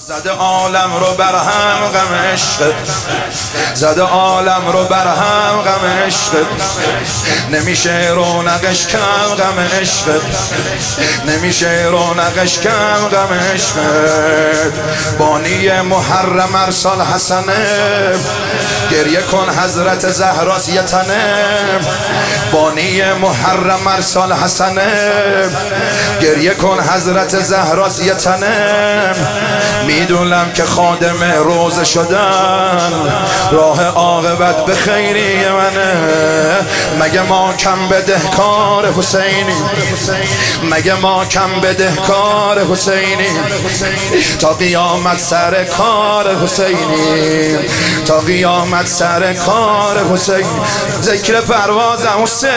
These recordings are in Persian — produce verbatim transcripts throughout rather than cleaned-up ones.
زده عالم رو برهم غم عشقت، زده عالم رو برهم غم عشقت، نمیشه رونقش کم غم عشقت، نمیشه رونقش کم غم عشقت. بانی محرم ارسال حسنه، گریه کن حضرت زهراست یه تنه. بانی محرم ارسال حسنه، گریه کن حضرت زهراست یه تنه. میدونم که خادم روزه شدن راه عاقبت به خیری منه. مگه ما کم بدهکار حسینی، مگه ما کم بدهکار حسینی. تا قیامت سر کار حسینی، تا قیامت سر کار حسینی. ذکر پروازم حسین،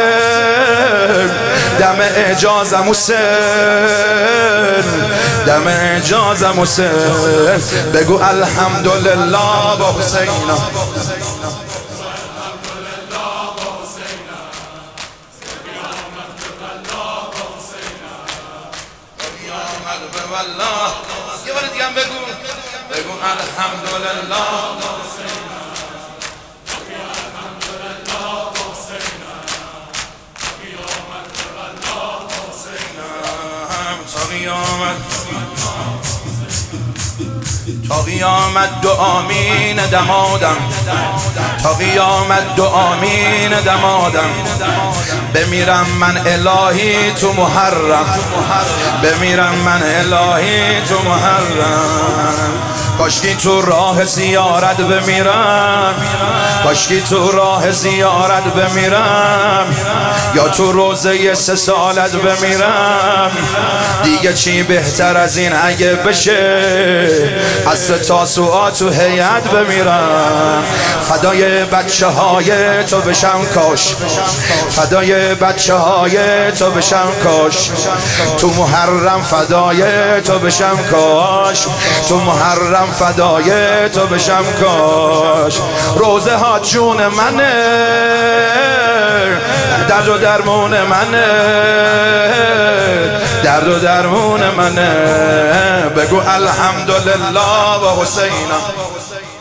دم اعجازم حسین، دم اعجازم حسین. بگو الحمدلله با حسینا، یه بار دیگه هم بگو، بگو الحمدلله. تا قیامت دو آمین دمادم، تا قیامت دو آمین دمادم. بمیرم من الهی تو محرم، بمیرم من الهی تو محرم. کاشکی تو راه زیارت بمیرم، کاشکی تو راه زیارت بمیرم، یا تو روزه سه سالت بمیرم. دیگه چی بهتر از این اگه بشه، از تاسوعا تو هیئت بمیرم. فدای بچه های تو بشم کاش، فدای بچه های تو بشم کاش. تو محرم فدای تو بشم کاش، تو محرم فدای تو بشم کاش. روزه ها جون منه، درد و درمون منه، درد و درمون منه. بگو الحمدلله و حسینا.